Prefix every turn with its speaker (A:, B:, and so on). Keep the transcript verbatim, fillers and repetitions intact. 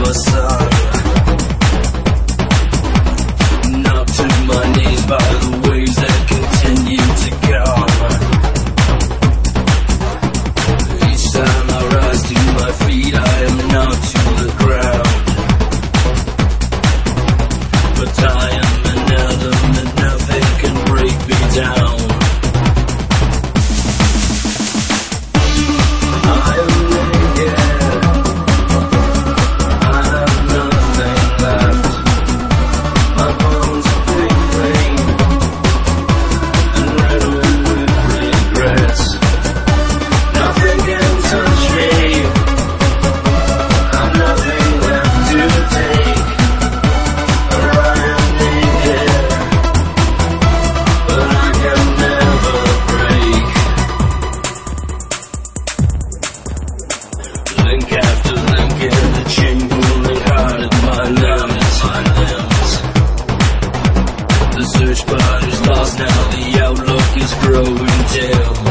A: my son. Knocked to my knees by the waves that continue to come. Each time I rise to my feet, I am knocked to the ground. But I am an atom and nothing can break me down. I am naked. I have nothing left. My bones are big pain and riddled with regrets. Nothing can touch me. I've nothing left to take. I am naked, but I can never break. Link after link in the chain pulling hard at my limbs, my limbs. The search bar is lost now, the outlook is growing dim.